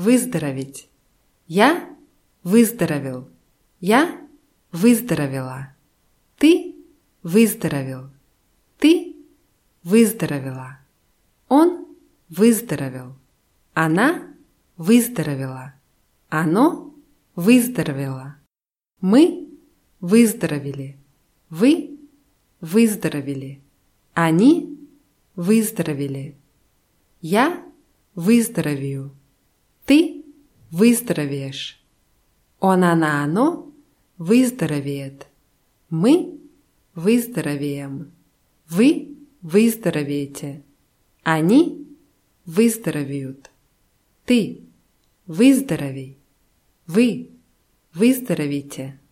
выздороветь. Я выздоровел. Я выздоровела. Ты выздоровел. Ты выздоровела. Он выздоровел. Она выздоровела. Оно выздоровело. Мы выздоровели. Вы выздоровели. Они выздоровели. Я выздоровею. Ты выздоровеешь. Оно выздоровеет. Мы выздоровеем. Вы выздоровеете. Они выздоровеют. Ты выздоровей. Вы выздоровите.